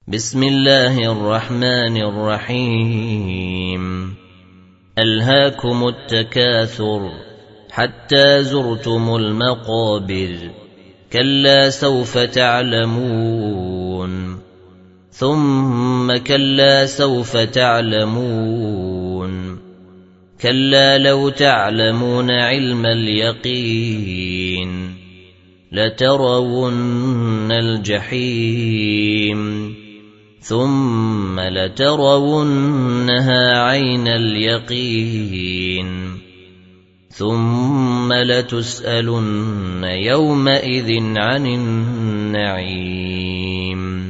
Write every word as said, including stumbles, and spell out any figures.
بسم الله الرحمن الرحيم ألهاكم التكاثر حتى زرتم المقابر كلا سوف تعلمون ثم كلا سوف تعلمون كلا لو تعلمون علم اليقين لترون الجحيم ثم لترونها عين اليقين ثم لتسألن يومئذ عن النعيم